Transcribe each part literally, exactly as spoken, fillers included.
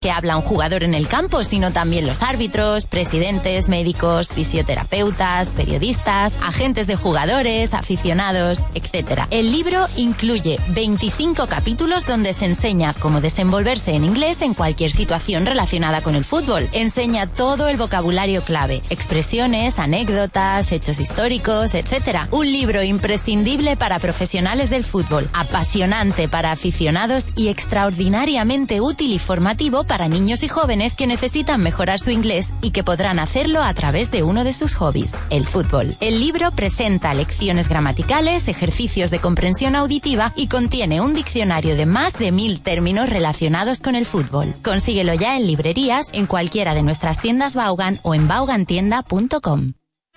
que habla un jugador en el campo, sino también los árbitros, presidentes, médicos, fisioterapeutas, periodistas, agentes de jugadores, aficionados, etcétera. El libro incluye veinticinco capítulos donde se enseña cómo desenvolverse en inglés en cualquier situación relacionada con el fútbol. Enseña todo el vocabulario clave, expresiones, anécdotas, hechos históricos, etcétera. Un libro imprescindible para profesionales del fútbol, apasionante para aficionados y extraordinariamente útil y formativo para niños y jóvenes que necesitan mejorar su inglés y que podrán hacerlo a través de uno de sus hobbies, el fútbol. El libro presenta lecciones gramaticales, ejercicios de comprensión auditiva y contiene un diccionario de más de mil términos relacionados con el fútbol. Consíguelo ya en librerías, en cualquiera de nuestras tiendas Vaughan o en vaughan tienda punto com.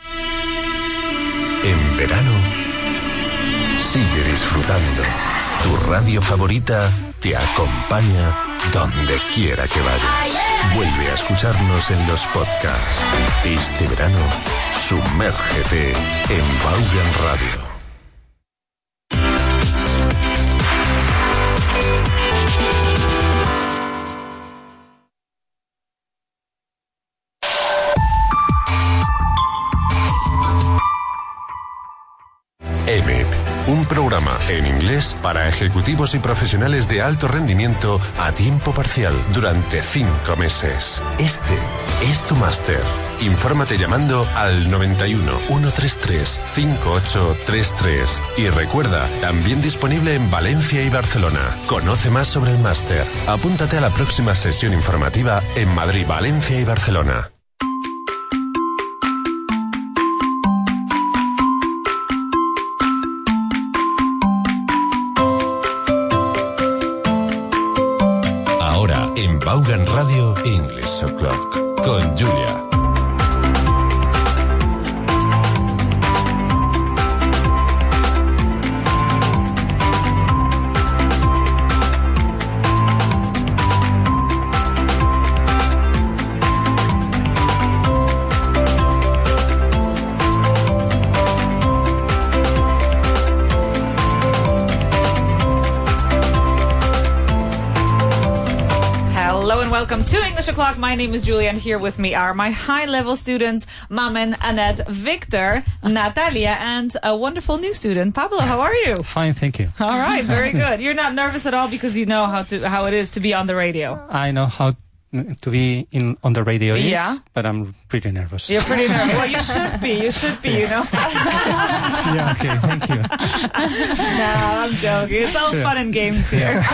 En verano, sigue disfrutando. Tu radio favorita te acompaña donde quiera que vayas. Vuelve a escucharnos en los podcasts. Este verano, sumérgete en Vaughan Radio. E M E P, un programa en inglés para ejecutivos y profesionales de alto rendimiento a tiempo parcial durante cinco meses. Este es tu máster. Infórmate llamando al noventa y uno, ciento treinta y tres, cincuenta y ocho treinta y tres. Y recuerda, también disponible en Valencia y Barcelona. Conoce más sobre el máster. Apúntate a la próxima sesión informativa en Madrid, Valencia y Barcelona. En Vaughan Radio English O'Clock con Julia. Welcome to English O'Clock. My name is Julia, and here with me are my high-level students, Mamen, Annette, Victor, Natalia, and a wonderful new student, Pablo. How are you? Fine, thank you. All right, very good. You're not nervous at all because you know how to how it is to be on the radio. I know how to be in on the radio is, yeah. But I'm pretty nervous. You're pretty nervous. Well, you should be. You should be, you know. Yeah, okay, thank you. No, I'm joking. It's all fun and games here.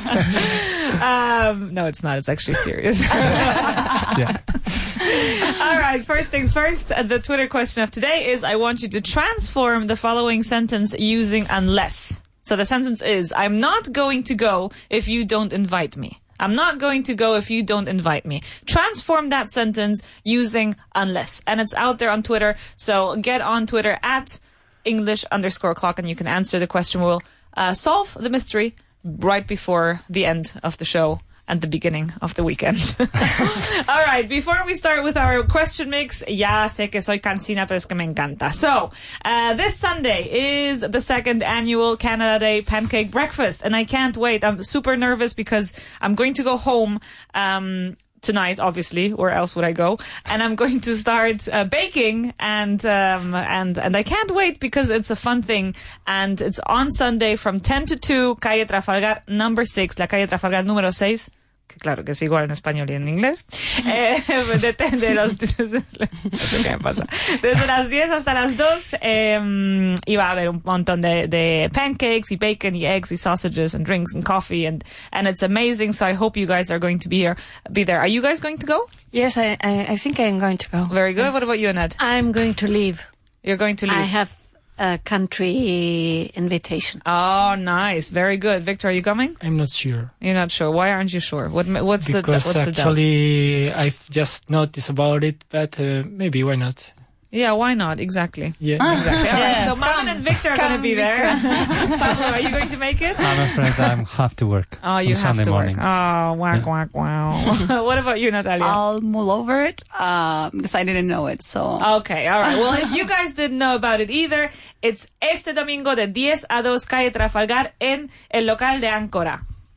um, no, it's not. It's actually serious. Yeah. All right, first things first, uh, the Twitter question of today is, I want you to transform the following sentence using unless. So the sentence is, I'm not going to go if you don't invite me. I'm not going to go if you don't invite me. Transform that sentence using unless. And it's out there on Twitter. So get on Twitter at English underscore clock and you can answer the question. We'll uh, solve the mystery right before the end of the show and the beginning of the weekend. All right, before we start with our question mix, ya sé que soy cansina, pero es que me encanta. So, uh, this Sunday is the second annual Canada Day Pancake Breakfast, and I can't wait. I'm super nervous because I'm going to go home um tonight, obviously, where else would I go? And I'm going to start uh, baking, and um, and and I can't wait because it's a fun thing. And it's on Sunday from ten to two, calle Trafalgar number six, la calle Trafalgar número seis. Que claro que es igual en español y en inglés. Eh, de, de los, no sé qué me pasa. Desde las diez hasta las dos, eh, y va a haber un montón de, de pancakes y bacon y eggs y sausages and drinks and coffee, and, and it's amazing. So I hope you guys are going to be here, be there. Are you guys going to go? Yes, I, I, I think I'm going to go. Very good. What about you, Annette? I'm going to leave. You're going to leave? I have a country invitation. Oh, nice. Very good. Victor, are you coming? I'm not sure. You're not sure. Why aren't you sure? What, what's because the, what's actually, the I've just noticed about it, but uh, maybe, why not? Yeah, why not? Exactly. Yeah, ah, exactly. All right. Yes, So Mamen and Victor are going to be there. Pablo, are you going to make it? I'm afraid I have to work. Oh, you on have Sunday to morning. work. Oh, whack, yeah. whack, wow. What about you, Natalia? I'll mull over it uh, because I didn't know it. So okay, all right. Well, if you guys didn't know about it either, it's este domingo de diez a dos, calle Trafalgar, en el local de Áncora.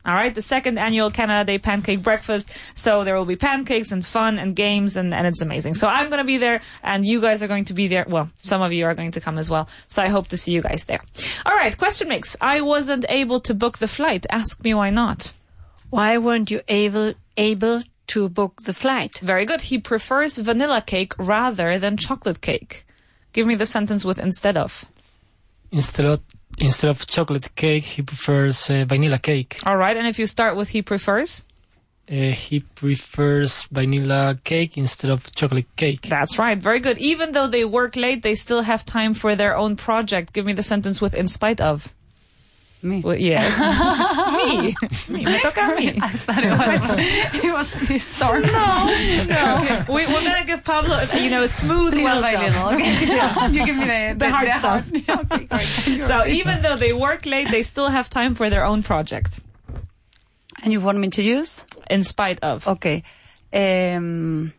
All right, the second annual Canada Day Pancake Breakfast. So there will be pancakes and fun and games, and, and it's amazing. So I'm going to be there, and you guys are going to be there. Well, some of you are going to come as well. So I hope to see you guys there. All right, question mix. I wasn't able to book the flight. Ask me why not. Why weren't you able able to book the flight? Very good. He prefers vanilla cake rather than chocolate cake. Give me the sentence with instead of. Instead of instead of chocolate cake, he prefers uh, vanilla cake. All right, and if you start with he prefers? Uh, he prefers vanilla cake instead of chocolate cake. That's right. Very good. Even though they work late, they still have time for their own project. Give me the sentence with in spite of. Me. Well, yes. me. Me. Me toca a mí. I thought it was, it was his story. No, no. We, we're going to give Pablo, you know, a smooth Little welcome. by little, okay. Yeah. You give me the, The hard stuff. Yeah, okay, great. So even though they work late, they still have time for their own project. And you want me to use? In spite of. Okay. Um,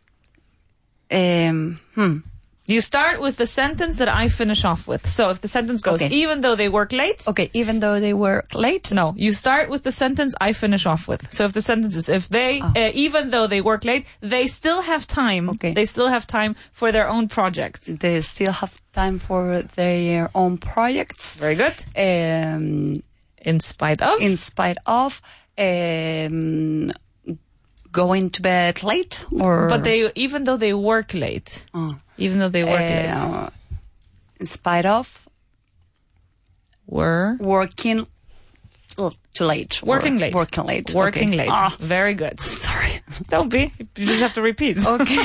um, hmm. You start with the sentence that I finish off with. So if the sentence goes, Okay. even though they work late. Okay, even though they were late. No, you start with the sentence I finish off with. So if the sentence is, if they, Oh. uh, even though they work late, they still have time. Okay. They still have time for their own project. They still have time for their own projects. Very good. Um, In spite of. in spite of um, going to bed late, or But they, even though they work late, Oh. even though they work late, uh, in spite of were working l- too late, or working late. working late, Working okay. late. Ah, Very good. sorry. Don't be. You just have to repeat. Okay.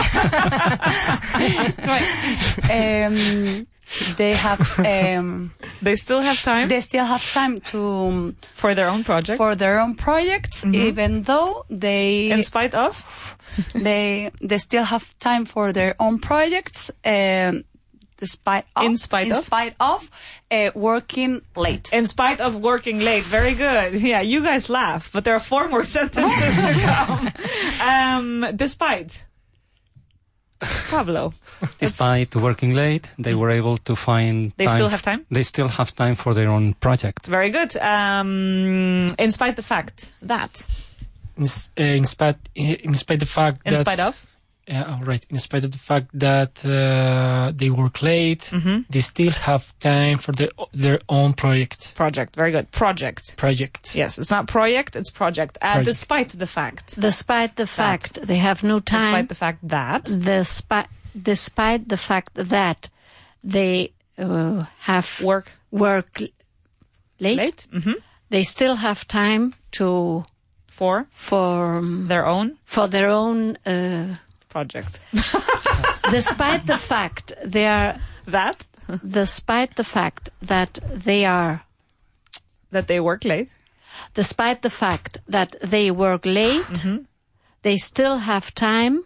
Right. Um, they have. Um, They still have time they still have time to for their own project. for their own projects, even though they in spite of. they they still have time for their own projects, um, despite of, In spite in of? spite of uh, working late. In spite of working late. Very good. Yeah, you guys laugh, but there are four more sentences to come. Um, despite. Pablo. Despite working late, they were able to find They time still f- have time? They still have time for their own project. Very good. Um, in spite the fact that. In, s- uh, in spite in spite the fact In that spite of. Yeah, all right. In spite of the fact that uh, they work late, Mm-hmm. they still have time for their their own project. Project. Very good. Project. Project. Yes, it's not project, it's project. Uh, Project. despite the fact. Despite the fact they have no time. Despite the fact that. Despi- despite the fact that they uh, have Work work l- late, late. Mm-hmm. they still have time to For for um, their own for their own. Uh, project. despite the fact they are, That. despite the fact that they are, That they work late. despite the fact that they work late, they still have time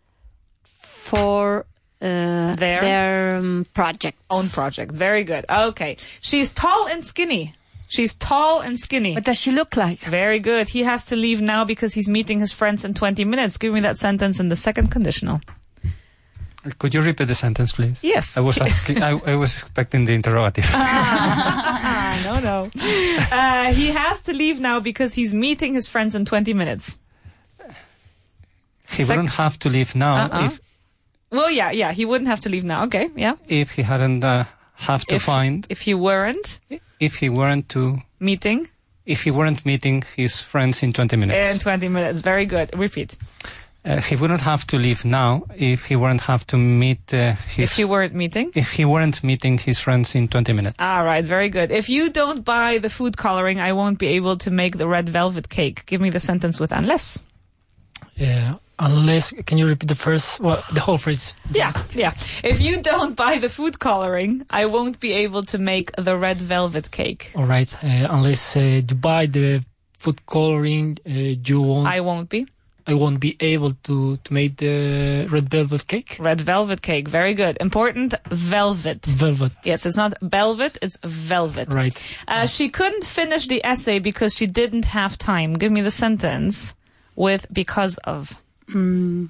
for uh, Their- their um, projects. Own project. Very good. Okay. She's tall and skinny. She's tall and skinny. What does she look like? Very good. He has to leave now because he's meeting his friends in twenty minutes. Give me that sentence in the second conditional. Could you repeat the sentence, please? Yes. I was asking, I, I was expecting the interrogative. Ah, no, no. Uh, he has to leave now because he's meeting his friends in twenty minutes. He Sec- wouldn't have to leave now Uh-uh. if Well, yeah, yeah. He wouldn't have to leave now. Okay, yeah. if he hadn't uh, have to If, find if he weren't if he weren't to meeting if he weren't meeting his friends in twenty minutes. in twenty minutes. Very good. Repeat. Uh, he wouldn't have to leave now if he weren't have to meet uh, his If he weren't meeting. if he weren't meeting his friends in twenty minutes. All right, very good. If you don't buy the food coloring, I won't be able to make the red velvet cake. Give me the sentence with unless. Yeah. Unless, can you repeat the first, well, the whole phrase? Yeah, yeah. If you don't buy the food coloring, I won't be able to make the red velvet cake. All right. Uh, unless uh, you buy the food coloring, uh, you won't. I won't be. I won't be able to to make the red velvet cake. Red velvet cake. Very good. Important. Velvet. Velvet. Yes, it's not velvet, it's velvet. Right. Uh, she couldn't finish the essay because she didn't have time. Give me the sentence with because of. Mm.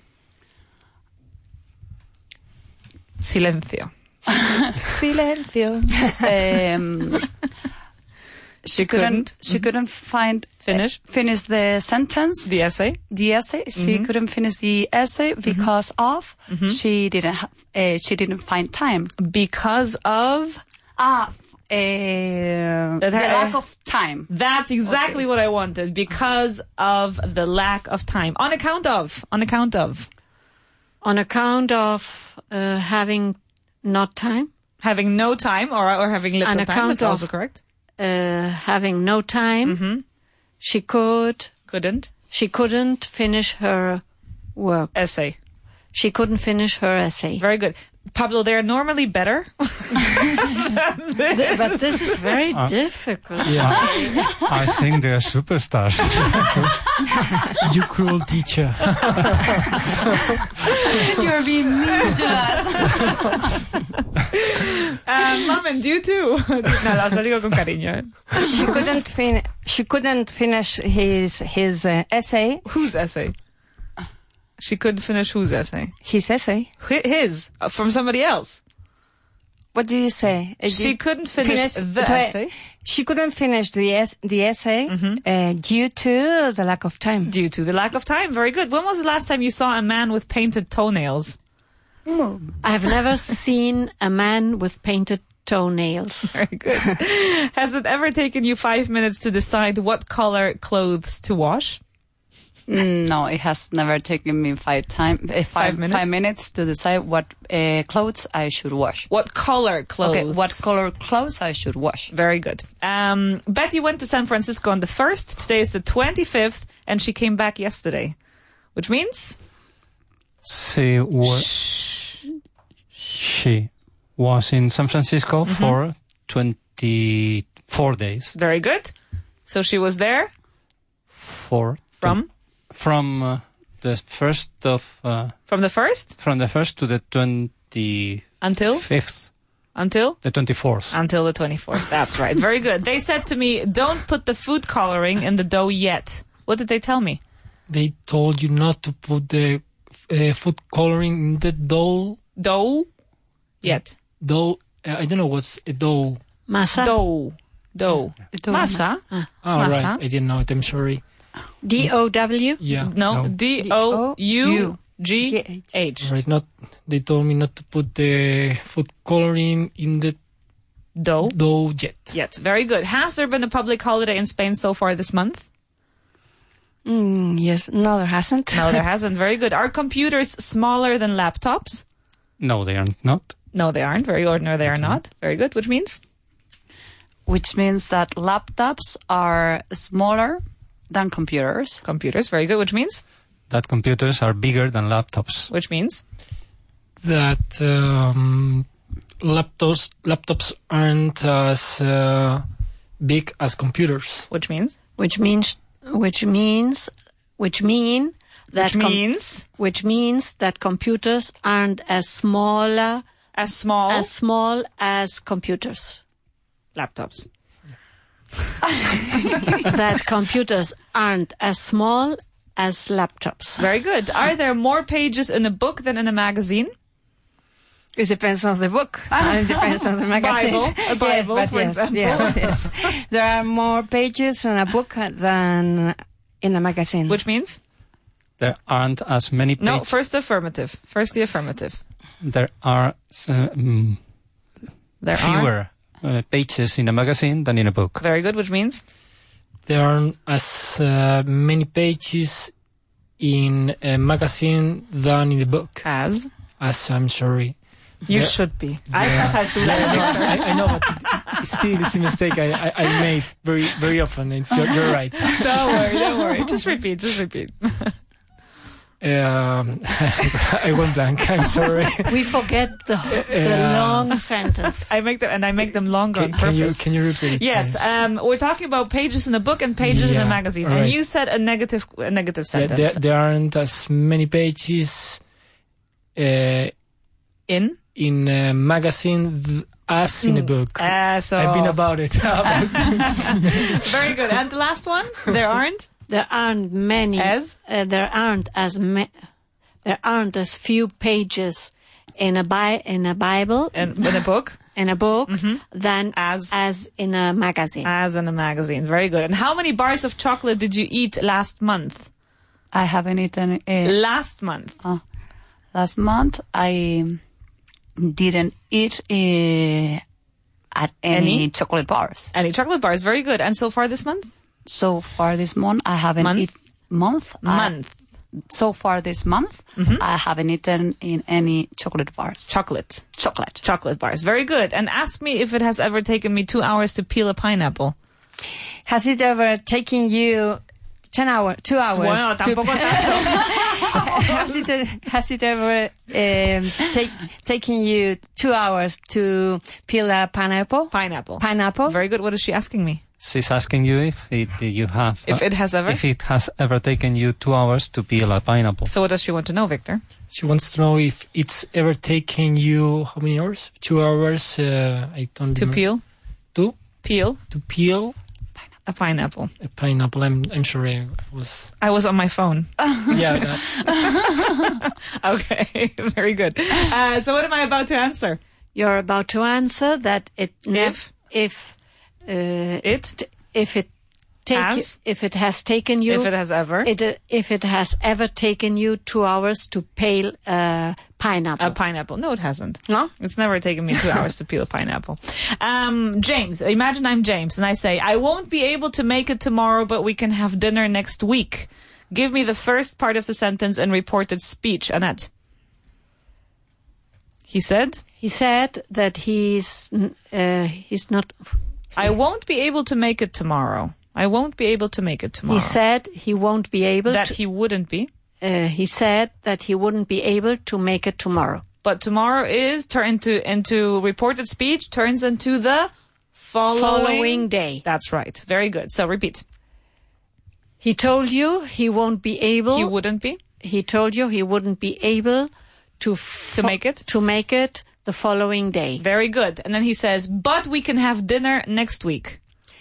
Silencio. Silencio. Um, She she couldn't. couldn't. She couldn't find Finish. uh, finish the sentence, The essay. the essay. She couldn't finish the essay because of she didn't. Ha- uh, she didn't find time. Because of... Ah, f- uh, the her- lack of time. That's exactly what I wanted. Because of the lack of time. On account of. On account of. On account of uh, having not time, Having no time or, or having little On time. account That's also of- correct. uh, having no time, she could, Couldn't. she couldn't finish her work. Essay. She couldn't finish her essay. Very good. Pablo, they're normally better. Th- but this is very difficult. Yeah, I think they are superstars. you cruel teacher. You're being mean to us. Um, Mom, and you too. No, las lo digo con cariño. eh. She couldn't fin- she couldn't finish his his uh, essay. Whose essay? She couldn't finish whose essay? His essay. Hi- His. uh, From somebody else. What did you say? Uh, She did- couldn't finish the essay She couldn't finish the es- the essay uh, due to the lack of time. due to the lack of time. Very good. When was the last time you saw a man with painted toenails? I've never seen a man with painted toenails. Very good. Has it ever taken you five minutes to decide what color clothes to wash? Mm, No, it has never taken me five time uh, five, Five minutes? five minutes to decide what uh, clothes I should wash. What color clothes? Okay, what color clothes I should wash? Very good. Um, Betty went to San Francisco on the first. Today is the twenty-fifth, and she came back yesterday, which means She was she was in San Francisco for twenty-four days. very good. So she was there For from from uh, the first of uh, from the first from the first to the twenty until fifth, until the twenty fourth. until the twenty-fourth. That's right. Very good. They said to me, "Don't put the food coloring in the dough yet." What did they tell me? They told you not to put the uh, food coloring in the dough. Dough yet. Dough. Uh, I don't know what's a dough. Masa? Dough. Dough. Masa. Oh, Masa? right. I didn't know it. I'm sorry. D O W? Yeah. No. D O U G H. Right. Not. They told me not to put the food coloring in the Dough. dough yet. Yet. Very good. Has there been a public holiday in Spain so far this month? Mm, yes, no, there hasn't. No, there hasn't. Very good. Are computers smaller than laptops? No, they are not. No, they aren't. Very ordinary. They are not. Very good. Which means? Which means that laptops are smaller than computers. Computers. Very good. Which means? That computers are bigger than laptops. Which means? That um, laptops laptops aren't as uh, big as computers. Which means? Which means, which means, which mean that Which com- means? which means that computers aren't as smaller As small as small as computers. laptops. That computers aren't as small as laptops. Very good. Are there more pages in a book than in a magazine? It depends on the book. And it depends on the magazine. Bible, a Bible, yes, but for yes, example. yes, yes. There are more pages in a book than in a magazine. Which means? There aren't as many pages. No, first the affirmative. First the affirmative. There are uh, mm, There are. fewer uh, pages in a magazine than in a book. Very good. Which means? There aren't as uh, many pages in a magazine than in the book. As. As I'm sorry. You There- should be. I had to I, I know, but it, it still it's a mistake I, I, I made very very often. And you're, you're right. Don't worry, don't worry. Just repeat, just repeat. Um, I went blank. I'm sorry. We forget the, the Yeah. long sentence. I make them, and I make them longer Can, on can you purpose. can you repeat it? Yes, please? um, we're talking about pages in a book and pages in a Yeah, magazine, all and right. you said a negative, a negative Yeah, sentence. there, there aren't as many pages uh, in. in a magazine th- as in a book. Uh, so I've been about it. very good. And the last one, there aren't. There aren't many. As? Uh, there aren't as ma- There aren't as few pages in a bi- in a Bible In, in a book in a book than As- as in a magazine. As in a magazine. Very good. And how many bars of chocolate did you eat last month? I haven't eaten uh, Last month. uh, last month. I didn't eat uh, at any, Any? chocolate bars. Any chocolate bars. Very good. And so far this month? So far this month, I haven't Month? eat month. I- Month. so far this month, I haven't eaten in any chocolate bars. Chocolate. Chocolate. Chocolate bars. Very good. And ask me if it has ever taken me two hours to peel a pineapple. Has it ever taken you ten hours, two hours? Bueno, to- tampoco tanto. has it has it ever um, take, taken you two hours to peel a pineapple? Pineapple. Pineapple. Very good. What is she asking me? She's asking you if it, you have... If uh, it has ever? If it has ever taken you two hours to peel a pineapple. So what does she want to know, Victor? She wants to know if it's ever taken you how many hours? Two hours. Uh, I don't To remember. peel? To Peel to peel a pineapple. a pineapple. I'm I'm sorry. I was I was on my phone. yeah. That, Okay. Very good. Uh, so what am I about to answer? You're about to answer that it nev- If? if uh, It? if it take Has? if it has taken you If it has ever. it, uh, if it has ever taken you two hours to peel a pineapple. A pineapple. No, it hasn't. No? It's never taken me two hours to peel a pineapple. Um, James, imagine I'm James and I say, I won't be able to make it tomorrow, but we can have dinner next week. Give me the first part of the sentence and reported speech, Annette. He said, He said that he's uh, he's not. I won't be able to make it tomorrow. I won't be able to make it tomorrow. He said he won't be able that to. he wouldn't be. Uh, he said that he wouldn't be able to make it tomorrow. But tomorrow is turn into into reported speech turns into the following, Following day. That's right. Very good. So repeat. He told you he won't be able. He wouldn't be He told you he wouldn't be able to fo- to make it. to make it the following day. Very good. And then he says, but we can have dinner next week.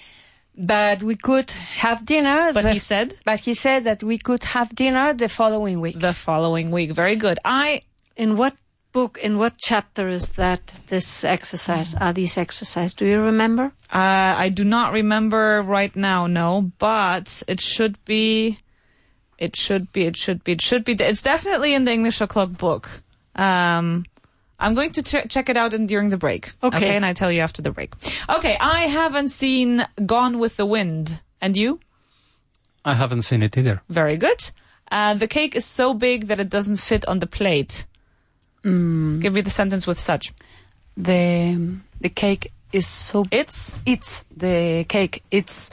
But we could have dinner. But the- he said But he said that we could have dinner the following week. the following week. Very good. I In what book? In what chapter is that? This exercise? Are these exercises? Do you remember? uh, I do not remember right now. No, but it should be. It should be. It should be. It should be. It's definitely in the English O'Clock book. Um, I'm going to ch- check it out in, during the break. Okay. And I tell you after the break. Okay. I haven't seen Gone with the Wind. And you? I haven't seen it either. Very good. Uh, the cake is so big that it doesn't fit on the plate. Give me the sentence with such. The the cake is so. It's It's the cake. It's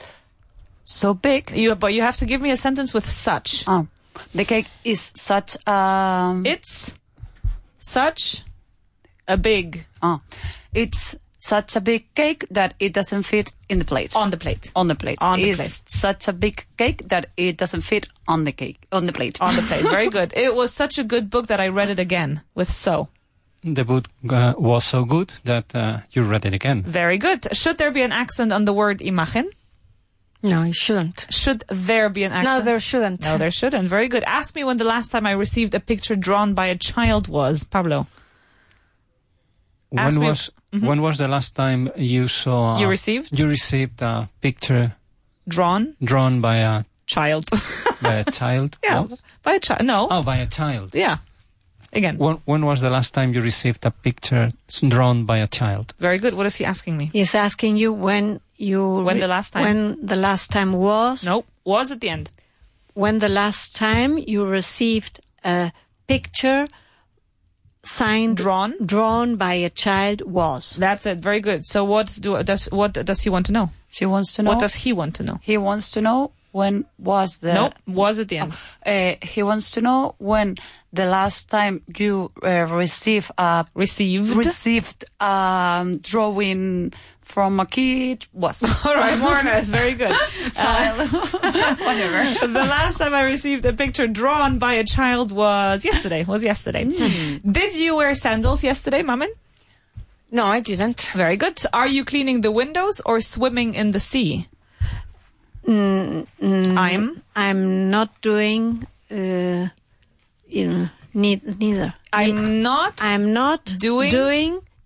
so big. you, but you have to give me a sentence with such. Oh, the cake is such um. It's such a big Oh, it's such a big cake that it doesn't fit in the plate. on the plate. On the plate. On the it's plate. such a big cake that it doesn't fit on the cake on the plate. On the plate. Very good. It was such a good book that I read it again with so. The book uh, was so good that uh, you read it again. Very good. Should there be an accent on the word imagen? No, you shouldn't. Should there be an accent? No, there shouldn't. No, there shouldn't. Very good. Ask me when the last time I received a picture drawn by a child was, Pablo. Ask When me- was when was the last time you saw You received? you received a picture Drawn drawn by a child. by a child? yeah, What? by a child. No. Oh, by a child. Yeah. Again. When, when was the last time you received a picture s- drawn by a child? Very good. What is he asking me? He's asking you when you When re- the last time? when the last time was Nope. Was at the end. when the last time you received a picture signed Drawn. drawn by a child was. That's it. Very good. So what do does what does he want to know? She wants to know. What does he want to know? he wants to know when was the. Nope. Was at the end. Uh, he wants to know when the last time you uh, received a Received. received um, drawing from a kid was. All right, more or less. Very good. Child. Whatever. The last time I received a picture drawn by a child was yesterday. Was yesterday. Did you wear sandals yesterday, Mamen? No, I didn't. Very good. Are you cleaning the windows or swimming in the sea? Mm, mm, I'm. I'm not doing uh, you know, ne- neither. I'm not I'm not Doing? doing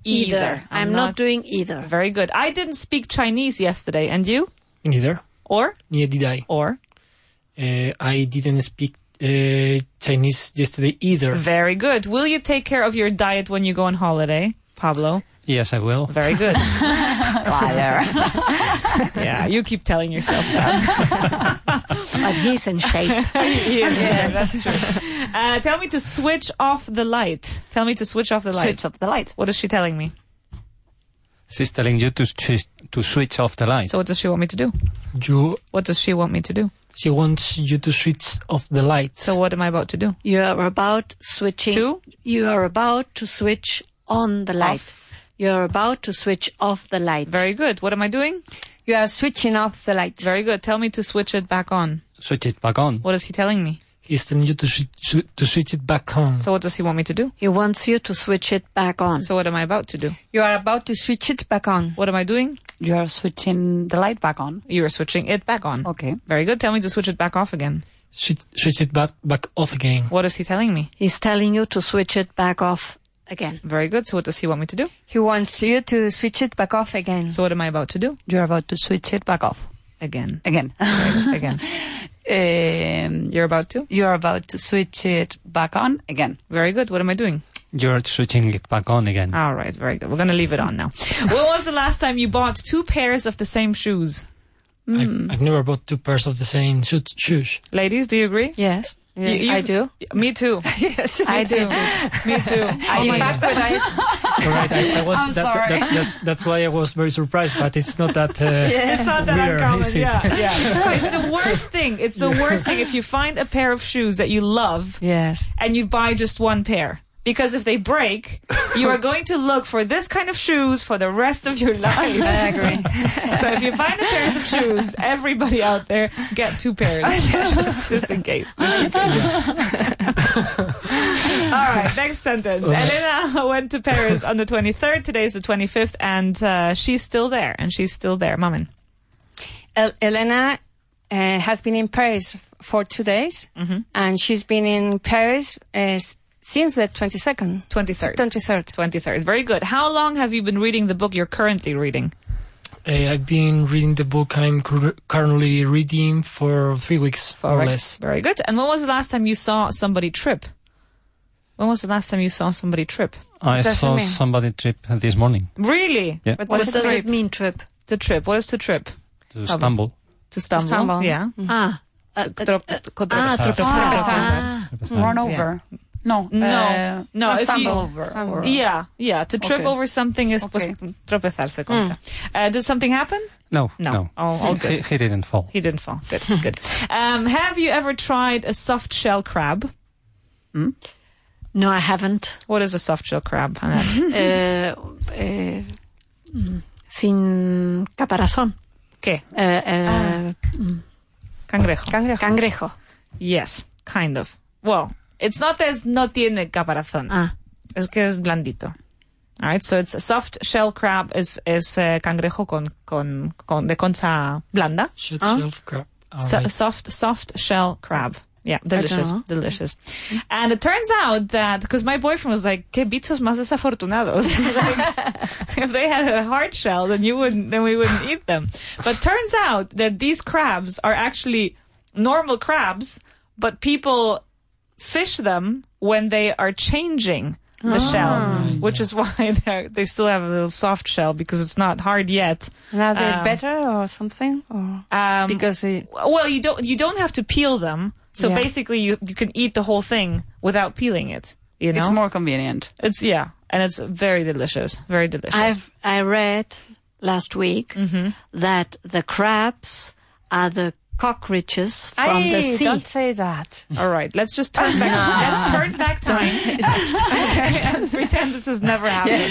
Either. I'm, not, doing either. Very good. I didn't speak Chinese yesterday, and you? Neither. Or? Neither did I. Or? Uh, I didn't speak uh, Chinese yesterday either. Very good. Will you take care of your diet when you go on holiday, Pablo? Yes, I will. Very good. Liar. Yeah, you keep telling yourself that. But he's in shape. He is, yeah, that's true. Uh, tell me to switch off the light. Tell me to switch off the light. Switch off the light. What is she telling me? She's telling you to switch to switch off the light. So what does she want me to do? You, What does she want me to do? she wants you to switch off the lights. So what am I about to do? You are about switching. To? You are about to switch on the light. Off. You are about to switch off the light. Very good. What am I doing? You are switching off the light. Very good. Tell me to switch it back on. Switch it back on. What is he telling me? He's telling you to switch, to switch it back on. So what does he want me to do? He wants you to switch it back on. So what am I about to do? You are about to switch it back on. What am I doing? You are switching the light back on. You are switching it back on. Okay. Very good. Tell me to switch it back off again. Switch, switch it back back off again. What is he telling me? He's telling you to switch it back off again. Very good. So what does he want me to do? He wants you to switch it back off again. So what am I about to do? You are about to switch it back off. Again. Again. Again. um, You're about to? you are about to switch it back on again. Very good. What am I doing? You're switching it back on again. All right. Very good. We're going to leave it on now. When was the last time you bought two pairs of the same shoes? I've, I've never bought two pairs of the same shoes. shoes. Ladies, do you agree? Yes. yes You- I you've- do. Me too. Yes. I do. Me too. I, in fact, when I, All right, I, I was. I'm that, sorry. That, that's that's why I was very surprised. But it's not that. Uh, It's not that Weird, uncommon. is it? Yeah, yeah. It's, it's the worst thing. It's the worst thing if you find a pair of shoes that you love yes. and you buy just one pair. Because if they break, you are going to look for this kind of shoes for the rest of your life. I agree. So if you find a pair of shoes, everybody out there, get two pairs. just, just in case. Just in case. All right, next sentence. Elena went to Paris on the twenty-third. Today is the twenty-fifth, and uh, she's still there. And she's still there. Mamen. El- Elena uh, has been in Paris f- for two days, and she's been in Paris uh, s- since the twenty-second. twenty-third. twenty-third. twenty-third. Very good. How long have you been reading the book you're currently reading? uh, I've been reading the book I'm cur- currently reading for three weeks, more or Correct. less. Very good. And when was the last time you saw somebody trip? When was the last time you saw somebody trip? I does it saw mean? somebody trip this morning. Really? Yeah. What What does does it it mean, trip? To trip. What is to trip? To stumble. To stumble. stumble. Yeah. Ah. Uh, uh, Trop- uh, co- ah, trop- tropezar. Ah. Ah. Run over. No. No. Uh, No, if you- stumble over. Stumble. or- Yeah, yeah. To trip Okay. over something is Okay. pues, tropezarse contra. Uh, did something happen? No, No. no. Oh, all good. He, he didn't fall. He didn't fall. Good, good. Um, have you ever tried a soft shell crab? No, I haven't. What is a soft shell crab, Annette? Uh, uh, mm, sin caparazón. ¿Qué? Uh, uh, Cangrejo. Cangrejo. Cangrejo. Yes, kind of. Well, it's not that it's no tiene caparazón. Ah. Es que es blandito. All right, so it's a soft shell crab is es uh, cangrejo con con con de concha blanda. Shut Huh? shelf crap. All So, right. soft soft shell crab. Yeah, delicious, know. delicious. And it turns out that because my boyfriend was like, "Qué bichos más desafortunados." Like, if they had a hard shell, then you wouldn't, then we wouldn't eat them. But turns out that these crabs are actually normal crabs, but people fish them when they are changing the shell, which is why they they still have a little soft shell because it's not hard yet. And are they Um, better or something? Or Um, because it, well, you don't you don't have to peel them. So Yeah. basically, you you can eat the whole thing without peeling it. You know, It's more convenient. It's yeah, and it's very delicious, very delicious. I've I read last week that the crabs are the cockroaches from Ay, the sea. don't say that. All right, let's just turn back. Let's turn back time okay, and pretend this has never happened.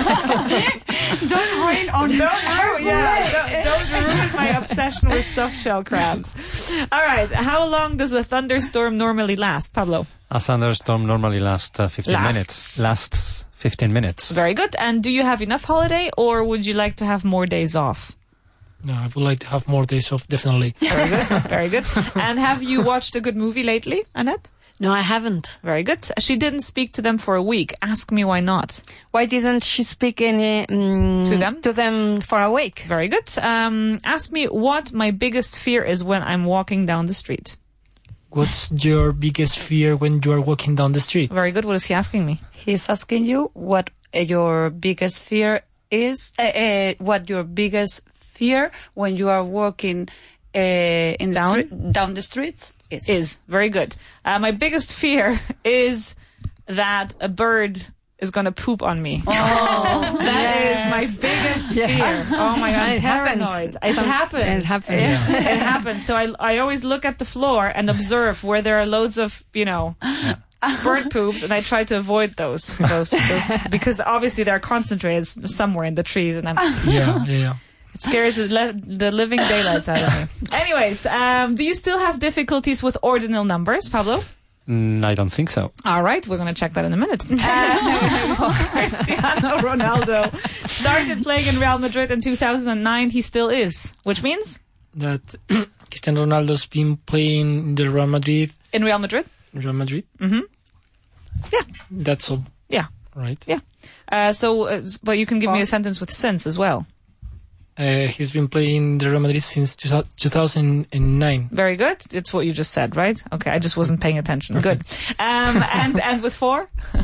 Don't rain on Don't ruin, yeah, don't, don't ruin my obsession with soft shell crabs. All right, how long does a thunderstorm normally last, Pablo? A thunderstorm normally lasts uh, fifteen Lasts. minutes. Lasts fifteen minutes. Very good. And do you have enough holiday, or would you like to have more days off? No, I would like to have more days off, definitely. Very good. Very good. And have you watched a good movie lately, Annette? No, I haven't. Very good. She didn't speak to them for a week. Ask me why not. Why didn't she speak any, um, To them? to them for a week? Very good. Um, ask me what my biggest fear is when I'm walking down the street. What's your biggest fear when you are walking down the street? Very good. What is he asking me? He's asking you what uh, your biggest fear is, uh, uh, what your biggest fear when you are walking uh, in Down? the street, down the streets is. Is. Very good. Uh, my biggest fear is that a bird is going to poop on me. Oh, That is my biggest fear. Oh my God, I'm It happens. paranoid. It Some- happens. It happens. Yeah. It happens. So I, I always look at the floor and observe where there are loads of, you know, bird poops, and I try to avoid those, those, those because obviously they're concentrated somewhere in the trees, and I'm, Yeah, yeah, yeah. it scares the, le- the living daylights out of me. Anyways, um, do you still have difficulties with ordinal numbers, Pablo? Mm, I don't think so. All right, we're going to check that in a minute. Uh, Cristiano Ronaldo started playing in Real Madrid in two thousand nine. He still is, which means That Cristiano Ronaldo's been playing in the Real Madrid. in Real Madrid. Real Madrid. Mm-hmm. Yeah. That's all. Yeah. Right. Yeah. Uh, so, uh, but you can give me a sentence with since as well. Uh, he's been playing the Real Madrid since two thousand nine. Very good. It's what you just said, right? Okay, I just wasn't paying attention. Good. Um, and and with four,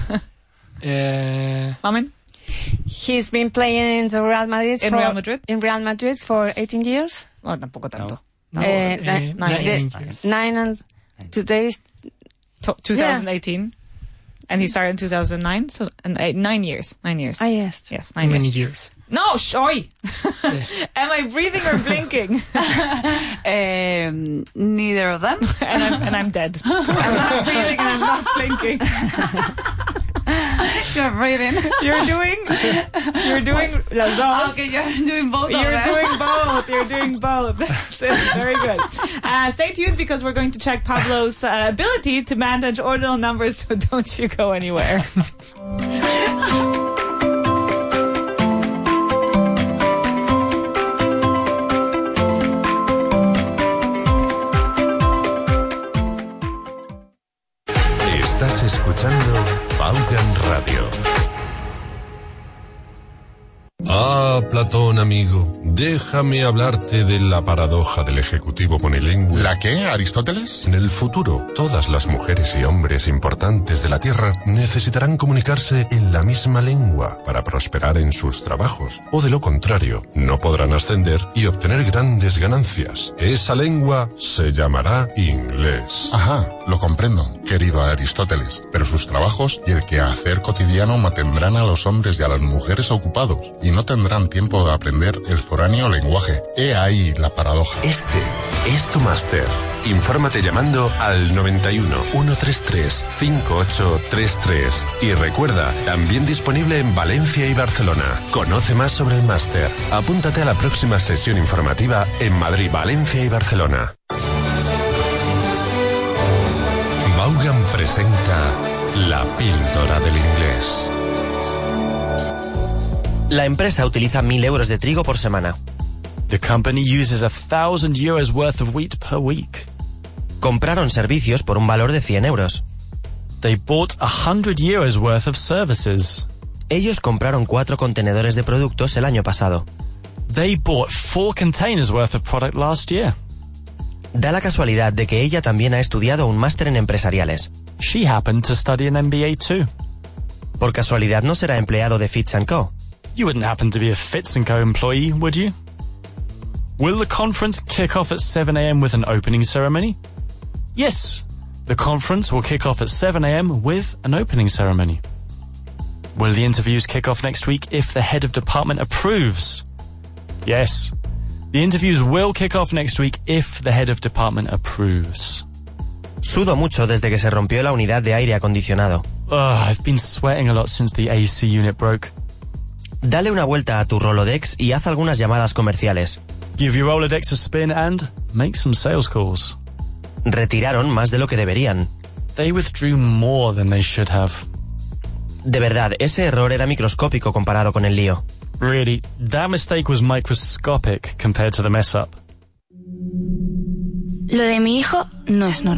Uh, Mamin? He's been playing in the Real Madrid In for, Real Madrid? in Real Madrid for eighteen years. Oh, tampoco tanto. no, Uh, uh, nine- nine years. years. Nine and today's To- twenty eighteen. And he started in two thousand nine, so and eight, nine years. Nine years. ah yes. Yes, Too nine many years. years. No, shoy. Am I breathing or blinking? Um, neither of them. and I'm and I'm dead. I'm not breathing and I'm not blinking. You're breathing. You're doing. You're doing las dos. Okay, you're doing both of You're them. doing both. You're doing both. That's it. Very good. Uh, stay tuned because we're going to check Pablo's uh, ability to manage ordinal numbers. So don't you go anywhere. Estás escuchando Vaughan Radio. Ah, Platón, amigo, déjame hablarte de la paradoja del ejecutivo monilingüe. ¿La qué, Aristóteles? En el futuro, todas las mujeres y hombres importantes de la Tierra necesitarán comunicarse en la misma lengua para prosperar en sus trabajos, o de lo contrario, no podrán ascender y obtener grandes ganancias. Esa lengua se llamará inglés. Ajá, lo comprendo, querido Aristóteles. Pero sus trabajos y el quehacer cotidiano mantendrán a los hombres y a las mujeres ocupados y no tendrán tiempo de aprender el foráneo lenguaje. He ahí la paradoja. Este es tu máster. Infórmate llamando al noventa y uno, ciento treinta y tres, cincuenta y ocho treinta y tres. Y recuerda, también disponible en Valencia y Barcelona. Conoce más sobre el máster. Apúntate a la próxima sesión informativa en Madrid, Valencia y Barcelona. Vaughan presenta la píldora del inglés. La empresa utiliza mil euros de trigo por semana. The company uses a thousand euros worth of wheat per week. Compraron servicios por un valor de cien euros. They bought a hundred euros worth of services. Ellos compraron cuatro contenedores de productos el año pasado. They bought four containers worth of product last year. Da la casualidad de que ella también ha estudiado un máster en empresariales. She happened to study an M B A too. Por casualidad no será empleado de Fitz and Co. You wouldn't happen to be a Fitz and Co employee, would you? Will the conference kick off at seven a.m. with an opening ceremony? Yes, the conference will kick off at seven a.m. with an opening ceremony. Will the interviews kick off next week if the head of department approves? Yes, the interviews will kick off next week if the head of department approves. Sudo mucho desde que se rompió la unidad de aire acondicionado. Ugh, I've been sweating a lot since the A C unit broke. Dale una vuelta a tu Rolodex y haz algunas llamadas comerciales. Give your Rolodex a spin and make some sales calls. Retiraron más de lo que deberían. They withdrew more than they should have. De verdad, ese error era microscópico comparado con el lío. Really, that mistake was microscopic compared to the mess up. Lo de mi hijo no es normal.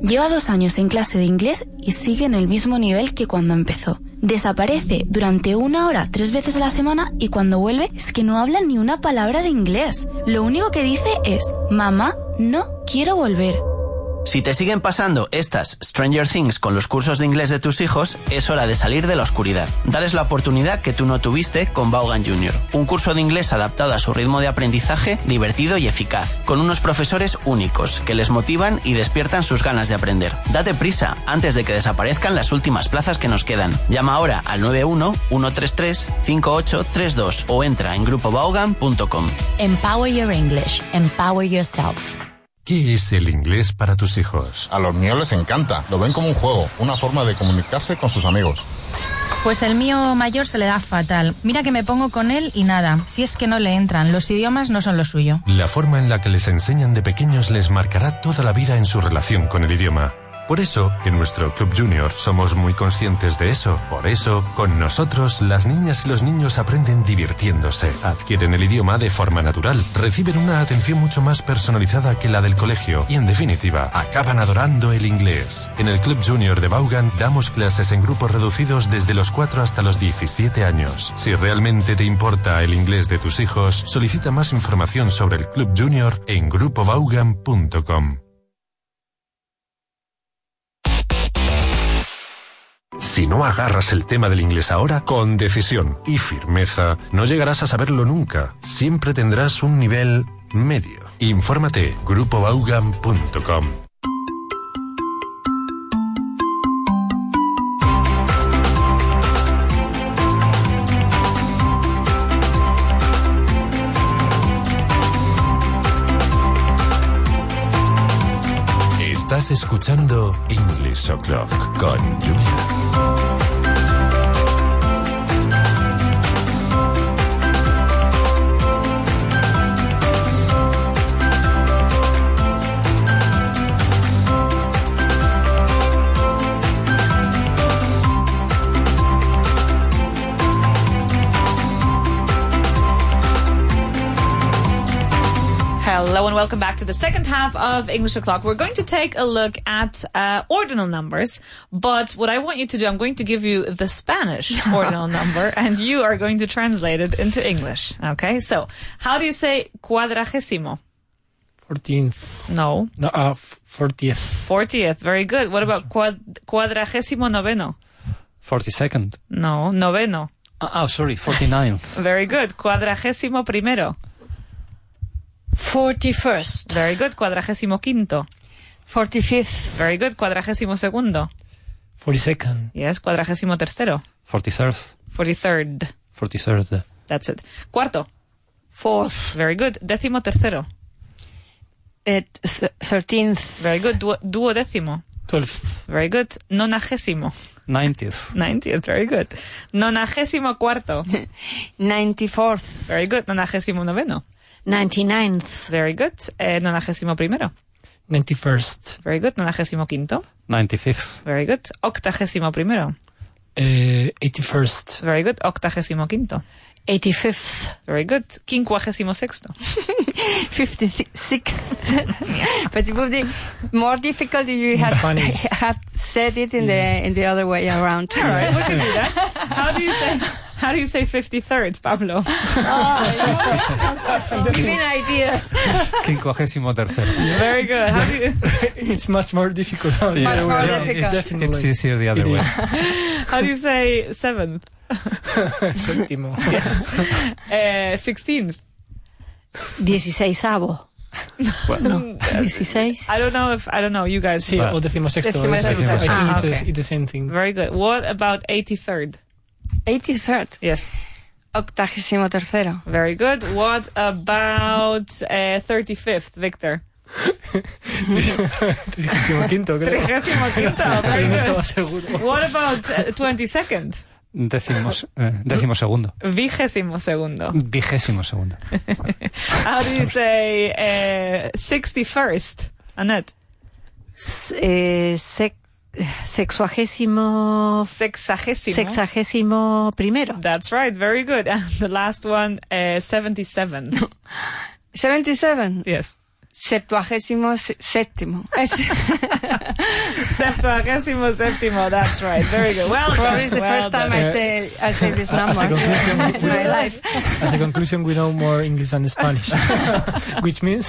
Lleva dos años en clase de inglés y sigue en el mismo nivel que cuando empezó. Desaparece durante una hora tres veces a la semana y cuando vuelve es que no habla ni una palabra de inglés. Lo único que dice es, mamá, no quiero volver. Si te siguen pasando estas Stranger Things con los cursos de inglés de tus hijos, es hora de salir de la oscuridad. Dales la oportunidad que tú no tuviste con Vaughan junior Un curso de inglés adaptado a su ritmo de aprendizaje, divertido y eficaz, con unos profesores únicos que les motivan y despiertan sus ganas de aprender. Date prisa antes de que desaparezcan las últimas plazas que nos quedan. Llama ahora al nueve uno, uno tres tres, cinco ocho tres dos o entra en grupo vaughan punto com. Empower your English. Empower yourself. ¿Qué es el inglés para tus hijos? A los míos les encanta. Lo ven como un juego, una forma de comunicarse con sus amigos. Pues el mío mayor se le da fatal. Mira que me pongo con él y nada. Si es que no le entran, los idiomas no son lo suyo. La forma en la que les enseñan de pequeños les marcará toda la vida en su relación con el idioma. Por eso, en nuestro Club Junior somos muy conscientes de eso. Por eso, con nosotros, las niñas y los niños aprenden divirtiéndose, adquieren el idioma de forma natural, reciben una atención mucho más personalizada que la del colegio y, en definitiva, acaban adorando el inglés. En el Club Junior de Vaughan damos clases en grupos reducidos desde los cuatro hasta los diecisiete años. Si realmente te importa el inglés de tus hijos, solicita más información sobre el Club Junior en grupo vaughan punto com. Si no agarras el tema del inglés ahora, con decisión y firmeza, no llegarás a saberlo nunca. Siempre tendrás un nivel medio. Infórmate, grupo vaughan punto com. Estás escuchando English O'Clock con Julia. Hello and welcome back to the second half of English O'Clock. We're going to take a look at uh, ordinal numbers, but what I want you to do, I'm going to give you the Spanish ordinal number, and you are going to translate it into English. Okay, so how do you say cuadragésimo? Fourteenth. No. No, uh, fortieth. Fortieth, very good. What about cuad- cuadragésimo noveno? Forty-second. No, noveno. Oh, oh, sorry, forty-ninth. Very good. Cuadragésimo primero. Forty-first. Very good. Cuadragésimo quinto. Forty-fifth. Very good. Cuadragésimo segundo. Forty-second. Yes. Cuadragésimo tercero. Forty-third. Forty-third. Forty-third. That's it. Cuarto. Fourth. Very good. Décimo tercero. Uh, th- thirteenth. Very good. Du- duodécimo. Twelfth. Very good. Nonagésimo. Ninetieth. Ninetieth. Very good. Nonagésimo cuarto. Ninety-fourth. Very good. Nonagésimo noveno. Ninety-ninth. Very good. Eh, nonagésimo primero. Ninety-first. Very good. Nonagésimo quinto. Ninety-fifth. Very good. Octagésimo primero. Uh, eighty-first. Very good. Octagésimo quinto. Eighty-fifth. Very good. Quincuagésimo sexto. Fifty-sixth. But it would be more difficult if you had, had said it in yeah. the in the other way around. All right, we can do that. How do you say How do you say fifty-third, Pablo? Oh, give me ideas. Quincuagésimo tercero. Very good. How do you... It's much more difficult. Yeah. Much more yeah. difficult. It's, it's easier the other it way. How do you say seventh? Séptimo. Yes. Uh, sixteenth. Dieciseisavo. No, dieciséis. I don't know if I don't know. You guys. Sí, o decimosexto. Decimo sexto. I think Ah, it's, okay. it's the same thing. Very good. What about eighty-third? Eighty-third. Yes. Octagésimo tercero. Very good. What about uh, thirty-fifth, Victor? Trigésimo quinto, creo. Trigésimo quinto. Very No estaba good. seguro. What about uh, twenty-second? Decimos, eh, décimo segundo. Vigésimo segundo. Vigésimo segundo. How do you say uh, sixty-first, Annette? S- eh, sec- sexuagésimo. Sexagésimo. Sexagésimo primero. That's right. Very good. And the last one, uh, seventy-seven. Seventy-seven. Yes. Septuagésimo se- séptimo. Septuagésimo séptimo, that's right. Very good. Well Probably done. it's the well first time done. I say I say this Uh, number as a conclusion, in my life. As a conclusion, we know more English than Spanish, which means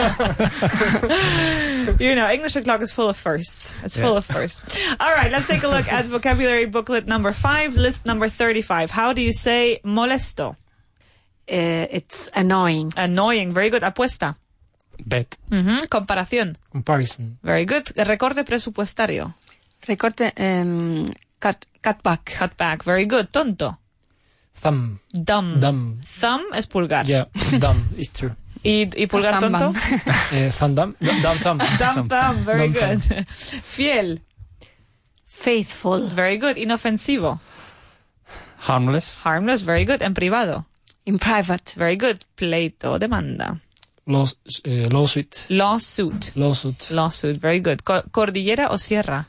You know, English o'clock is full of firsts. It's Yeah. full of firsts. All right, let's take a look at vocabulary booklet number five, list number thirty-five. How do you say molesto? Uh, it's annoying. Annoying. Very good. Apuesta. Bet. Mhm. Comparación. comparison. Very good. Recorte presupuestario. Recorte, um, cut, cut back. Cut back. Very good. Tonto. Thumb. Dumb. Dumb. Thumb es pulgar. Yeah, dumb is true. Y, y pulgar Thumb tonto. bump. Uh, thumb, dumb, dumb thumb. Dumb thumb. Very Dumb good. Fiel. Faithful. Very good. Inofensivo. Harmless. Harmless. Very good. En privado. In private. Very good. Pleito. Demanda. Law, uh, lawsuit. Lawsuit. Lawsuit. Lawsuit. Very good. Co- cordillera o sierra.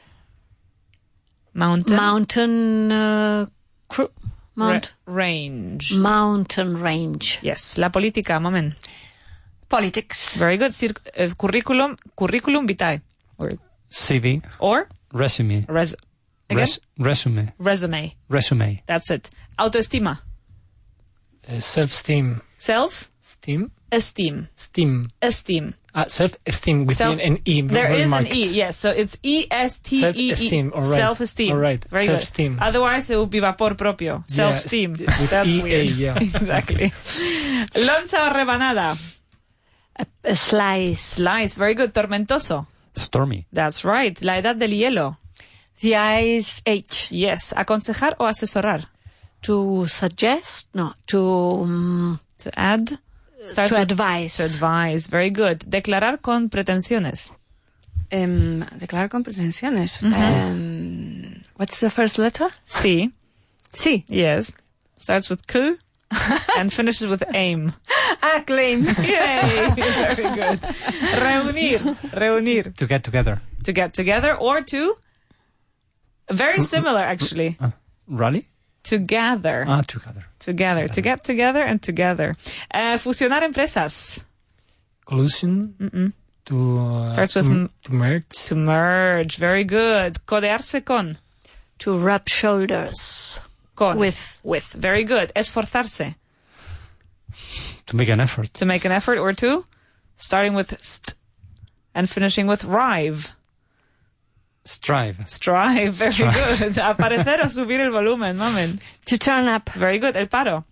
Mountain. Mountain. Uh, cru- mount. Ra- range. Mountain range. Yes. La política. Moment. Politics. Very good. Cir- uh, curriculum. Curriculum vitae. Or, C V. or Resume. res- again? Res- resume. resume. Resume. That's it. Autoestima. Uh, self-esteem. Self. Steam. Esteem. Steam. Esteem. Uh, self-esteem with Self- an E. There very is marked. an E, yes. So it's E S T E E. Self-esteem, all right. Self-esteem. All right. Very Self-esteem. good. Otherwise, it would be vapor propio. Self-esteem. Yeah, with That's E A, weird. yeah. Exactly. Loncha o rebanada. A, a slice. Slice. Very good. Tormentoso. Stormy. That's right. La edad del hielo. The Ice Age. Yes. Aconsejar o asesorar. To suggest. No. To. Um, To add. Starts to with- advise. To advise. Very good. Declarar con pretensiones. Um, declarar con pretensiones. um, what's the first letter? Sí. Sí. Yes. Starts with K and finishes with aim. Ah, claim. Yay! Very good. Reunir. Reunir. To get together. To get together or to... Very similar, actually. Uh, rally? To gather. Ah, together. Together. To get together and together. Uh, fusionar empresas. Collusion. Mm-mm. To, uh, Starts with to, m- to merge. To merge. Very good. Codearse con. To rub shoulders. Con. With. With. Very good. Esforzarse. To make an effort. To make an effort or to. Starting with st and finishing with rive. Strive. Strive. Very Strive. good. Aparecer o subir el volumen. Moment. To turn up. Very good. El paro.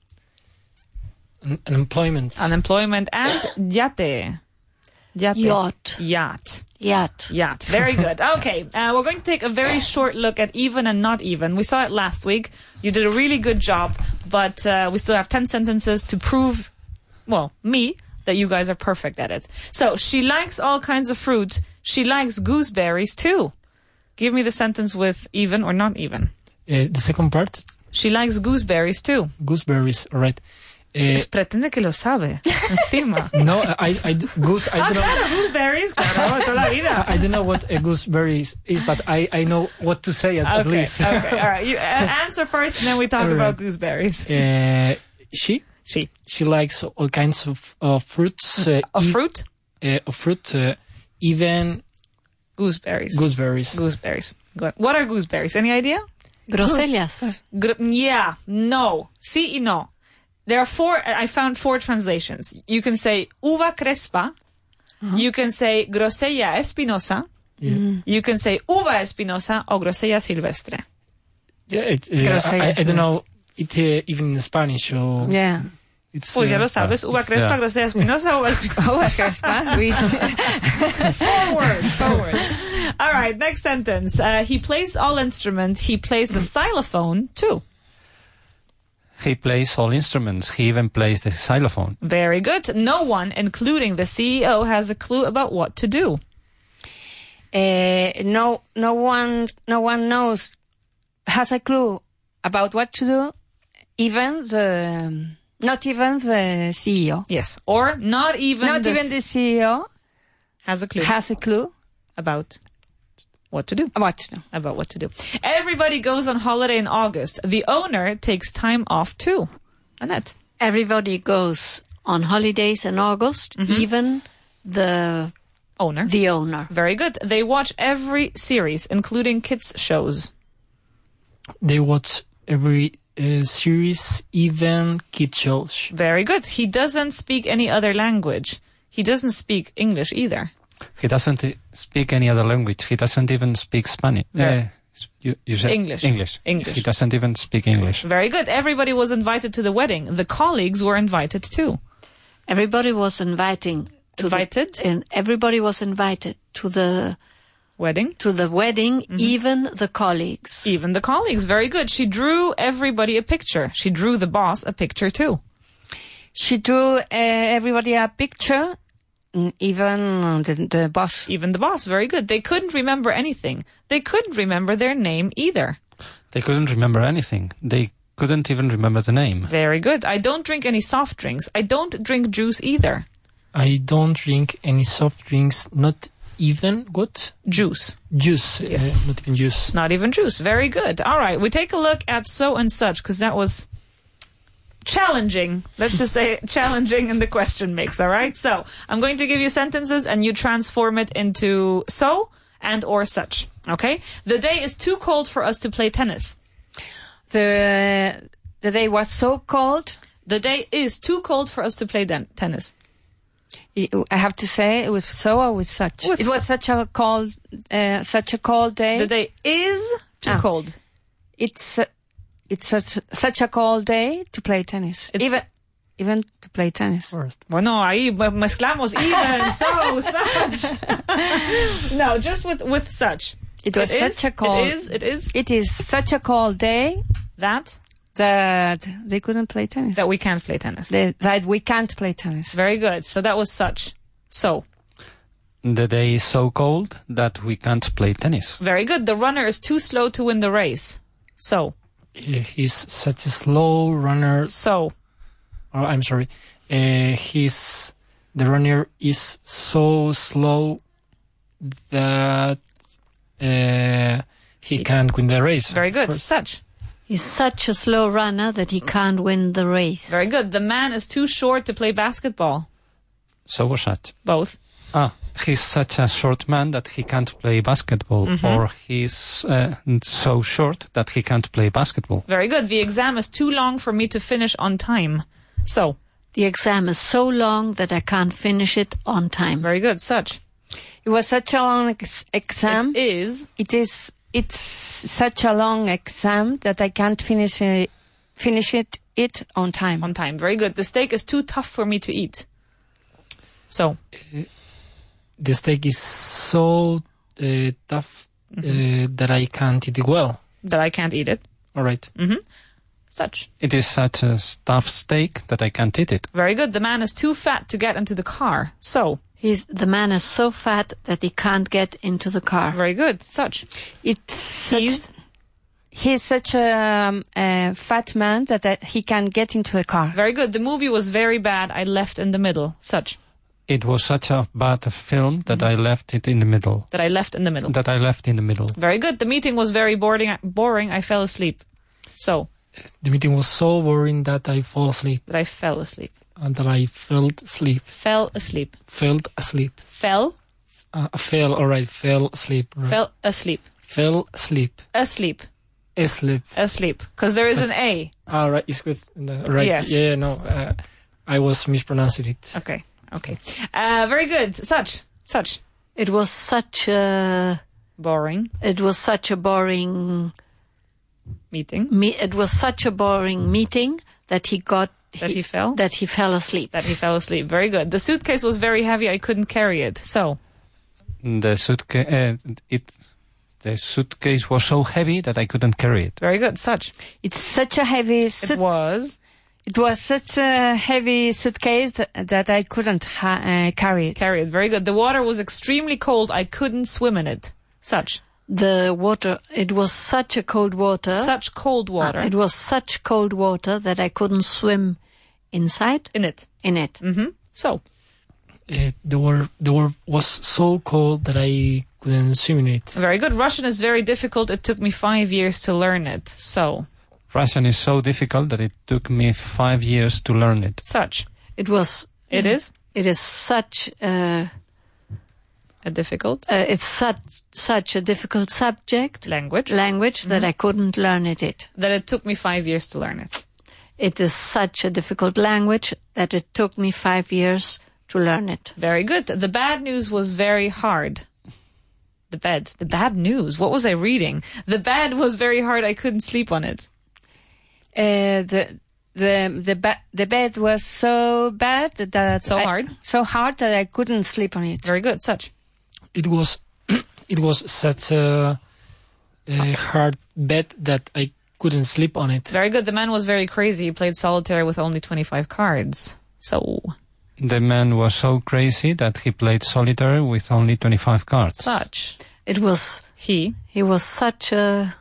Un- Unemployment. Unemployment and yate. Yate. Yacht. Yacht. Yacht. Yacht. Very good. Okay. Uh, we're going to take a very short look at even and not even. We saw it last week. You did a really good job, but uh, we still have ten sentences to prove, well, me, that you guys are perfect at it. So, she likes all kinds of fruit. She likes gooseberries too. Give me the sentence with even or not even. Uh, the second part, She likes gooseberries too. gooseberries. All right. Uh, Pretende que lo sabe. Encima. no, I, I, goose. I Ah, don't know. claro, gooseberries. Claro, toda la vida. I don't know what a gooseberry is, is, but I, I know what to say at, at Okay, least. okay, all right. You uh, answer first, and then we talk All about right. gooseberries. Uh, she She. she likes all kinds of uh, fruits. Uh, Of e- fruit? Uh, of fruit, uh, even Gooseberries. gooseberries. Gooseberries. Good. What are gooseberries? Any idea? Grosellas. Gr- yeah, no. Sí y no. There are four, I found four translations. You can say uva crespa. You can say grosella espinosa. Yeah. You can say uva espinosa o grosella silvestre. Yeah, it, uh, Grosella I, I don't know it uh, even in Spanish. So Yeah. it's. Pues ya uh, lo sabes. Uva crespa, yeah. grosella espinosa, uva espinosa. Uva crespa. with- Forward, forward. All right, next sentence. Uh, he plays all instruments. He plays the xylophone too. He plays all instruments. He even plays the xylophone. Very good. No one, including the C E O, has a clue about what to do. Uh, no, no one, no one knows, has a clue about what to do. Even the, not even the C E O. Yes, or not even Not the even the C E O has a clue has a clue about what to do. about to do. About what to do. Everybody goes on holiday in August. The owner takes time off too. Annette. Everybody goes on holidays in August, even The owner. The owner. Very good. They watch every series, including kids shows. They watch every uh, series, even kid shows. Very good. He doesn't speak any other language. He doesn't speak English either. He doesn't uh, speak any other language. He doesn't even speak Spanish. Yeah. Uh, you, you said English. English. English. He doesn't even speak English. Very good. Everybody was invited to the wedding. The colleagues were invited too. Everybody was inviting to invited, the, and everybody was invited to the wedding. To the wedding, mm-hmm. even the colleagues. Even the colleagues. Very good. She drew everybody a picture. She drew the boss a picture too. She drew uh, everybody a picture. Even the, the boss. Even the boss. Very good. They couldn't remember anything. They couldn't remember their name either. They couldn't remember anything. They couldn't even remember the name. Very good. I don't drink any soft drinks. I don't drink juice either. I don't drink any soft drinks, not even what? Juice. Juice. Yes. Uh, not even juice. Not even juice. Very good. All right. We take a look at so and such because that was challenging. Let's just say challenging in the question mix. All right. So I'm going to give you sentences and you transform it into so and or such. Okay. The day is too cold for us to play tennis. The the day was so cold. The day is too cold for us to play den- tennis. I have to say it was so or with such. With it was such a cold, uh, such a cold day. The day is too ah. cold. It's uh, it's such such a cold day to play tennis. It's even even to play tennis. Bueno, ahí mezclamos even, so, such. No, just with with such. It was it such is, a cold. It is. It is. It is such a cold day that that they couldn't play tennis. That we can't play tennis. They, that we can't play tennis. Very good. So that was such. So. The day is so cold that we can't play tennis. Very good. The runner is too slow to win the race. So. He's such a slow runner. So. Oh, I'm sorry. Uh, he's the runner is so slow that uh, he can't win the race. Very good. Such. He's such a slow runner that he can't win the race. Very good. The man is too short to play basketball. So was that? Both. Ah, he's such a short man that he can't play basketball, mm-hmm. or he's uh, so short that he can't play basketball. Very good. The exam is too long for me to finish on time. So. The exam is so long that I can't finish it on time. Very good. Such. It was such a long ex- exam. It is. It is. It's such a long exam that I can't finish it, finish it, it on time. On time. Very good. The steak is too tough for me to eat. So. Uh, the steak is so uh, tough mm-hmm. uh, that I can't eat it well. That I can't eat it. All right. Mm-hmm. Such. It is such a tough steak that I can't eat it. Very good. The man is too fat to get into the car. So. He's, the man is so fat that he can't get into the car. Very good. Such. It's such, he's, he's such a, um, a fat man that, that he can't get into the car. Very good. The movie was very bad. I left in the middle. Such. It was such a bad film that mm-hmm. I left it in the middle. That I left in the middle. That I left in the middle. Very good. The meeting was very boring. Boring. I fell asleep. So. The meeting was so boring that I fell asleep. That I fell asleep. And that I fell asleep. Fell asleep. Fell asleep. Fell? Uh, fell, alright, fell asleep. Right. Fell asleep. Fell asleep. Asleep. Asleep. Asleep. Because there is an A. Alright, it's good. Right. Yes. Yeah, no, uh, I was mispronouncing it. Okay, okay. Uh, very good. Such. Such. It was such a... Boring. It was such a boring... Meeting. Me- it was such a boring meeting that he got... That he, he fell? That he fell asleep. That he fell asleep. Very good. The suitcase was very heavy. I couldn't carry it. So? The suitcase... Uh, it... The suitcase was so heavy that I couldn't carry it. Very good. Such. It's such a heavy... Suit- it was... It was such a heavy suitcase that I couldn't ha- uh, carry it. Carry it. Very good. The water was extremely cold. I couldn't swim in it. Such. The water, it was such a cold water. Such cold water. Uh, it was such cold water that I couldn't swim inside. In it. In it. Mm-hmm. So. Uh, the water, the water was so cold that I couldn't swim in it. Very good. Russian is very difficult. It took me five years to learn it. So. Russian is so difficult that it took me five years to learn it. Such. It was. It is? It is such a, a difficult. Uh, it's such such a difficult subject. Language. Language mm-hmm. that I couldn't learn it. It. That it took me five years to learn it. It is such a difficult language that it took me five years to learn it. Very good. The bad news was very hard. The bed. The bad news. What was I reading? The bed was very hard. I couldn't sleep on it. Uh, the the the, ba- the bed was so bad that so I, hard, so hard that I couldn't sleep on it. Very good. Such. It was it was such a, a hard bed that I couldn't sleep on it. Very good. The man was very crazy. He played solitaire with only twenty-five cards. So. The man was so crazy that he played solitaire with only twenty-five cards. Such. It was he. He was such a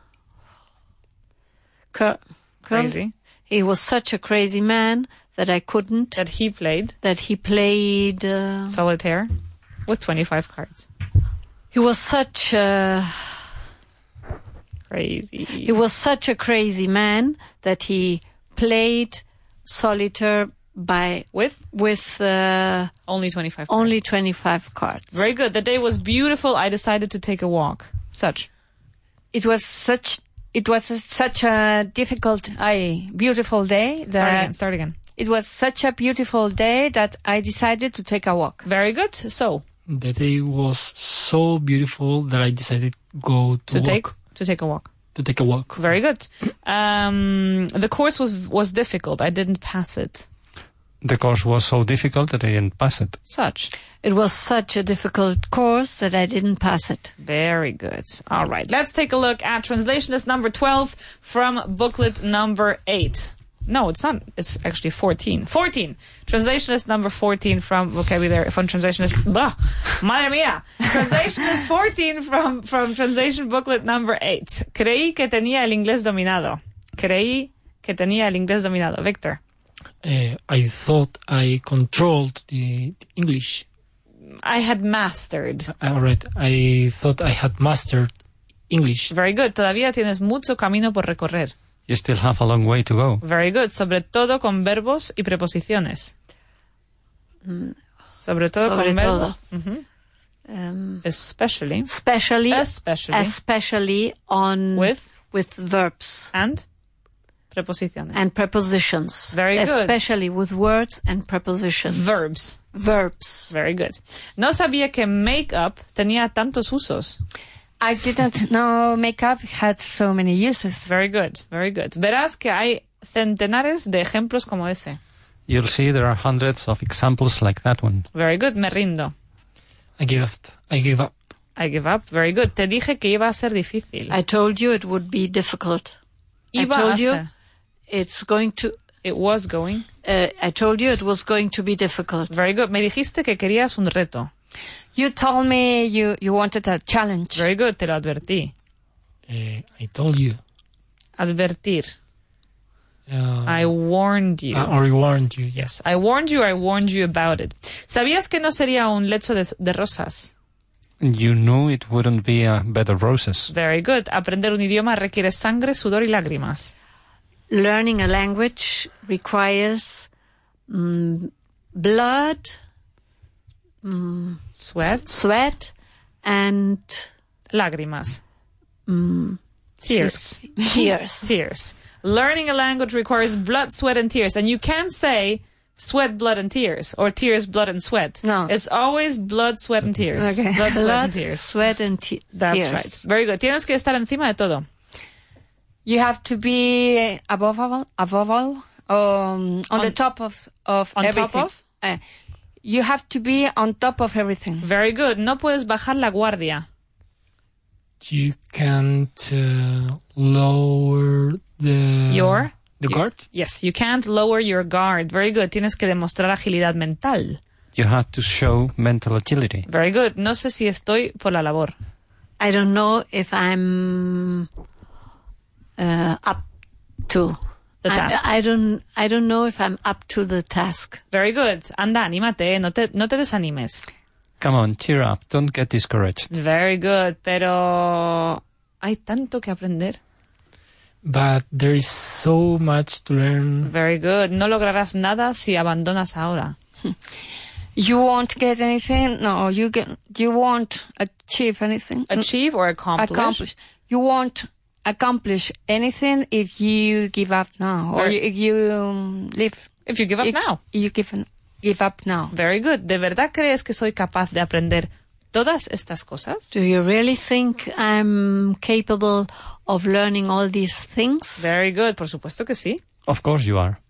cur- crazy. He was such a crazy man that I couldn't. That he played. That he played uh, solitaire with twenty-five cards. He was such a crazy. He was such a crazy man that he played solitaire by with with uh, only twenty-five cards. only twenty-five cards. Very good. The day was beautiful. I decided to take a walk. Such. It was such it was a, such a difficult I beautiful day that start again start again. It was such a beautiful day that I decided to take a walk. Very good. So the day was so beautiful that I decided to go to, to walk. take to take a walk. To take a walk. Very good. Um, the course was was difficult. I didn't pass it. The course was so difficult that I didn't pass it. Such. It was such a difficult course that I didn't pass it. Very good. All right. Let's take a look at translation list number twelve from booklet number eight. No, it's not. It's actually fourteen. fourteen. Translation list number fourteen from vocabulary, from translation list. Blah, madre mía. Translation list fourteen from, from translation booklet number eight. Creí que tenía el inglés dominado. Creí que tenía el inglés dominado. Victor. Uh, I thought I controlled the, the English. I had mastered. All right. I thought I had mastered English. Very good. Todavía tienes mucho camino por recorrer. You still have a long way to go. Very good. Sobre todo con verbos y preposiciones. Mm. Sobre todo Sobre con todo. verbos. Mm-hmm. Um, especially. Especially. Especially. Especially on with with verbs and preposiciones and prepositions. Very good. Especially with words and prepositions. Verbs. Verbs. Very good. No sabía que make-up tenía tantos usos. I didn't know makeup had so many uses. Very good, very good. Verás que hay centenares de ejemplos como ese. You'll see there are hundreds of examples like that one. Very good, me rindo. I give up. I give up. I give up. Very good. Te dije que iba a ser difícil. I told you it would be difficult. Iba I told a you ser. It's going to... It was going. Uh, I told you it was going to be difficult. Very good. Me dijiste que querías un reto. You told me you, you wanted a challenge. Very good. Te lo advertí. Uh, I told you. Advertir. Uh, I warned you. Uh, or I warned you, yes. I warned you, I warned you about it. ¿Sabías que no sería un lecho de, de rosas? You knew it wouldn't be a bed of roses. Very good. Aprender un idioma requiere sangre, sudor y lágrimas. Learning a language requires mm, blood, mm, sweat, sweat, and lágrimas. Mm, tears. Tears. Tears. Learning a language requires blood, sweat, and tears. And you can't say sweat, blood, and tears, or tears, blood, and sweat. No. It's always blood, sweat, and tears. Okay. Blood, sweat, blood, and tears. sweat, and te- That's tears. right. Very good. Tienes que estar encima de todo. You have to be above all, above all, um, on, on the top of, of on everything. top of? Uh, you have to be on top of everything. Very good. No puedes bajar la guardia. You can't uh, lower the... Your? The guard? Yes, you can't lower your guard. Very good. Tienes que demostrar agilidad mental. You have to show mental agility. Very good. No sé si estoy por la labor. I don't know if I'm uh, up to the task. I, I don't. I don't know if I'm up to the task. Very good. Anda, anímate. No te, no te desanimes. Come on, cheer up. Don't get discouraged. Very good. Pero hay tanto que aprender. But there is so much to learn. Very good. No lograrás nada si abandonas ahora. You won't get anything. No, you get. You won't achieve anything. Achieve or accomplish? Accomplish. You won't accomplish anything if you give up now, or Or- you, if you um, live. If you give up if now. You give an- give up now. Very good. ¿De verdad crees que soy capaz de aprender todas estas cosas? Do you really think I'm capable of learning all these things? Very good. Por supuesto que sí. Of course you are.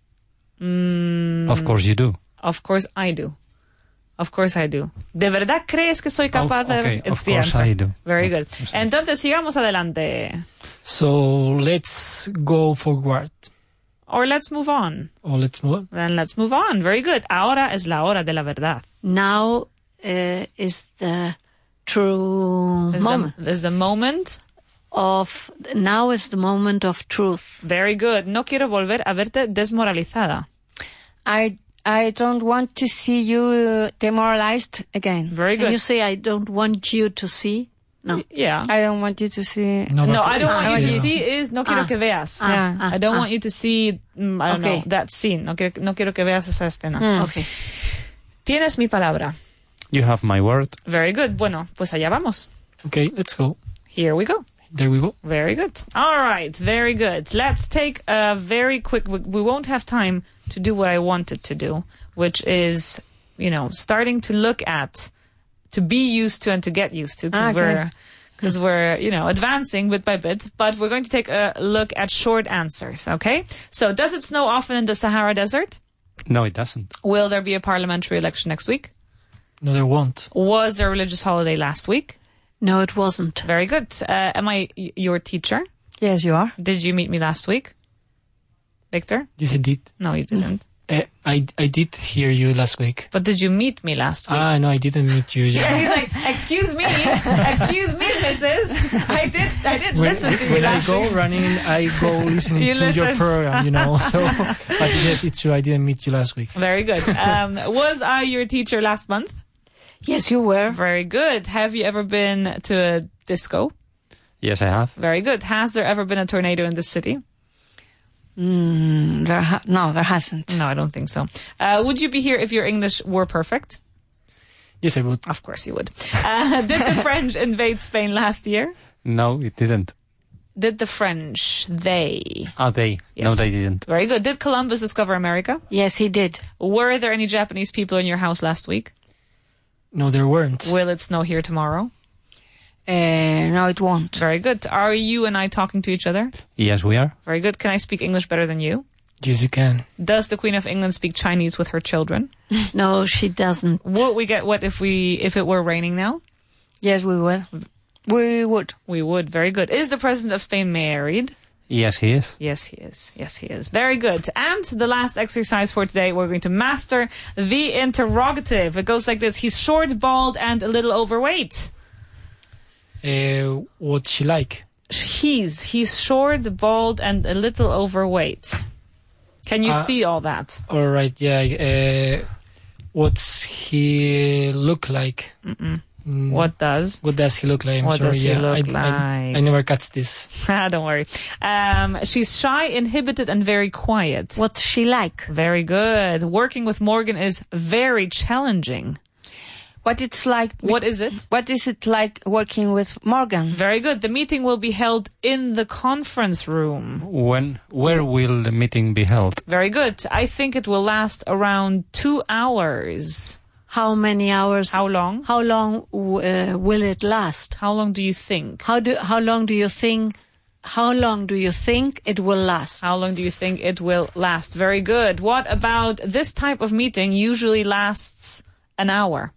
Mm, Of course you do. Of course I do. Of course I do. ¿De verdad crees que soy capaz Oh, de...? okay, It's of the course answer. I do. Very good. Entonces, sigamos adelante. So let's go forward. Or let's move on. Or let's move on. Then let's move on. Very good. Ahora es la hora de la verdad. Now uh, is the true Is moment. the, is the moment. Of now is the moment of truth. Very good. No quiero volver a verte desmoralizada. I I don't want to see you demoralized again. Very Can good. you say I don't want you to see? No. Yeah. I don't want you to see. No, No, but- I don't Ah, want you to yeah. see is no quiero Ah. que veas. Ah, Yeah. I don't ah, want you to see, mm, I don't Okay. know, that scene. No quiero, no quiero que veas esa escena. Mm. Okay. Tienes mi palabra. You have my word. Very good. Bueno, pues allá vamos. Okay, let's go. Here we go. There we go. Very good. All right. Very good. Let's take a very quick, we, we won't have time to do what I wanted to do, which is, you know, starting to look at, to be used to and to get used to, because Okay. we're, because we're, you know, advancing bit by bit, but we're going to take a look at short answers. Okay. So does it snow often in the Sahara Desert? No, it doesn't. Will there be a parliamentary election next week? No, there won't. Was there a religious holiday last week? No, it wasn't. Very good. Uh, am I y- your teacher? Yes, you are. Did you meet me last week? Victor? Yes, I did. No, you didn't. Uh, I I did hear you last week. But did you meet me last week? Ah, no, I didn't meet you. And Yeah. he's like, excuse me, excuse me, missus I did, I did When, listen to you when I last go week. running, I go listening You to your listen. program, you know. So, but yes, it's true. I didn't meet you last week. Very good. Um, was I your teacher last month? Yes, you were. Very good. Have you ever been to a disco? Yes, I have. Very good. Has there ever been a tornado in this city? Mm, there ha- no, there hasn't. No, I don't think so. Uh, would you be here if your English were perfect? Yes, I would. Of course you would. Uh, did the French invade Spain last year? No, it didn't. Did the French, they? Ah, they. Yes. No, they didn't. Very good. Did Columbus discover America? Yes, he did. Were there any Japanese people in your house last week? No, there weren't. Will it snow here tomorrow? Uh, no, it won't. Very good. Are you and I talking to each other? Yes, we are. Very good. Can I speak English better than you? Yes, you can. Does the Queen of England speak Chinese with her children? No, she doesn't. Would we get what if we if it were raining now? Yes, we will. We would. We would. Very good. Is the President of Spain married? Yes, he is. Yes, he is. Yes, he is. Very good. And the last exercise for today, we're going to master the interrogative. It goes like this. He's short, bald, and a little overweight. Uh, what's she like? He's. He's short, bald, and a little overweight. Can you Uh, see all that? All right, yeah. Uh, what's he look like? Mm-mm. Mm, What does? What does he look like? I'm What sorry. does he yeah, look I, I, like? I never catch this. Don't worry. Um, she's shy, inhibited, and very quiet. What's she like? Very good. Working with Morgan is very challenging. What it's like? What is it? What is it like working with Morgan? Very good. The meeting will be held in the conference room. When? Where will the meeting be held? Very good. I think it will last around two hours. How many hours? How long? How long uh, will it last? How long do you think? How do? How long do you think? How long do you think it will last? How long do you think it will last? Very good. What about this type of meeting usually lasts an hour?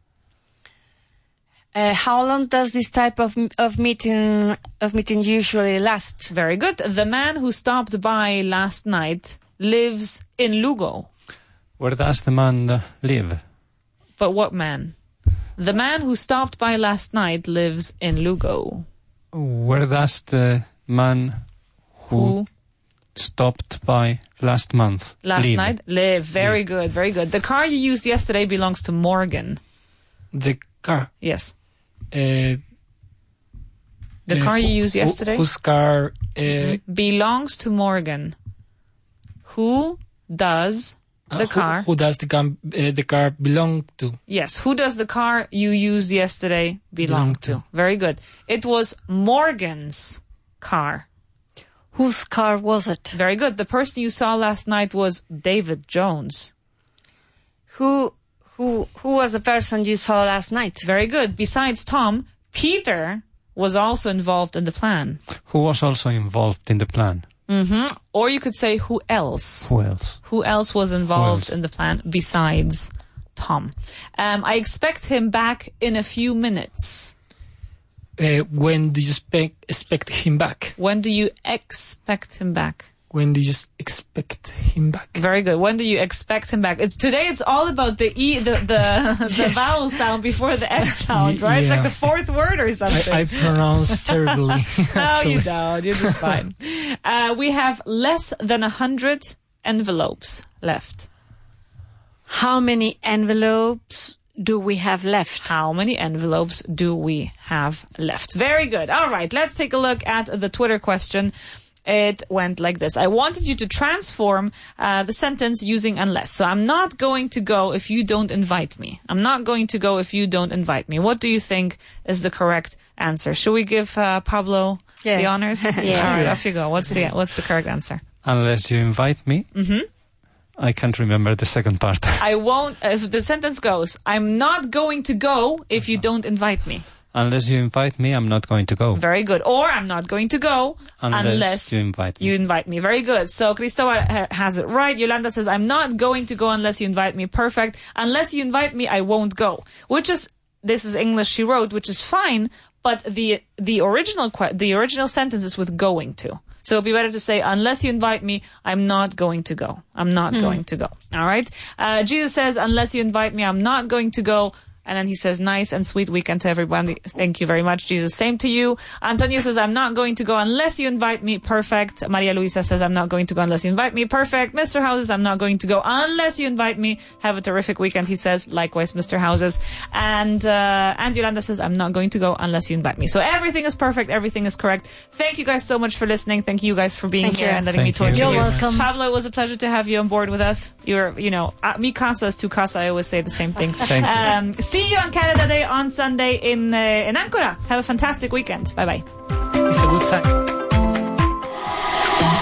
Uh, how long does this type of of meeting of meeting usually last? Very good. The man who stopped by last night lives in Lugo. Where does the man uh, live? But what man? The man who stopped by last night lives in Lugo. Where does the man who, Who? stopped by last month Last live? night? Live. Very good. Very good. The car you used yesterday belongs to Morgan. The car. Yes. Uh, The uh, car you who- used yesterday Whose car? Uh, belongs to Morgan. Who does the who, car. Who does the car, uh, the car belong to? Yes, who does the car you used yesterday belong, Belong to? to. Very good. It was Morgan's car. Whose car was it? Very good. The person you saw last night was David Jones. Who who who was the person you saw last night? Very good. Besides Tom, Peter was also involved in the plan. Who was also involved in the plan? Mm-hmm. Or you could say who else? Who else? Who else was involved else? in the plan besides Tom? Um, I expect him back in a few minutes. Uh, when do you expect, expect him back? When do you expect him back? When do you expect him back? Very good. When do you expect him back? It's today. It's all about the e, the the, the Yes. vowel sound before the s sound, right? It's like Yeah. the fourth word or something. I, I pronounce terribly. No, you actually. don't. You're just fine. Uh, we have less than a hundred envelopes left. How many envelopes do we have left? How many envelopes do we have left? Very good. All right. Let's take a look at the Twitter question. It went like this. I wanted you to transform uh, the sentence using unless. So I'm not going to go if you don't invite me. I'm not going to go if you don't invite me. What do you think is the correct answer? Should we give uh, Pablo Yes. the honors? Yes. All right, off you go. What's the what's the correct answer? Unless you invite me. Mm-hmm. I can't remember the second part. I won't. If the sentence goes, I'm not going to go if you don't invite me. Unless you invite me, I'm not going to go. Very good. Or I'm not going to go Unless, unless you invite me. you invite me. Very good. So Cristobal ha- has it right. Yolanda says, I'm not going to go unless you invite me. Perfect. Unless you invite me, I won't go. Which is, this is English she wrote, which is fine. But the the original que- the original sentence is with going to. So it'd be better to say, unless you invite me, I'm not going to go. I'm not Hmm. going to go. All right. Uh, Jesus says, unless you invite me, I'm not going to go. And then he says, nice and sweet weekend to everybody. Thank you very much, Jesus. Same to you. Antonio says, I'm not going to go unless you invite me. Perfect. Maria Luisa says, I'm not going to go unless you invite me. Perfect. Mister Houses, I'm not going to go unless you invite me. Have a terrific weekend, he says. Likewise, Mister Houses. And, uh, and Yolanda says, I'm not going to go unless you invite me. So everything is perfect. Everything is correct. Thank you guys so much for listening. Thank you guys for being Thank here you. and letting Thank me torture you. you. You're welcome. Pablo, it was a pleasure to have you on board with us. You're, you know, uh, mi casa is tu casa. I always say the same thing. Thank you. Um, see you on Canada Day on Sunday in uh, in Ancora. Have a fantastic weekend. Bye bye. It's a good sign.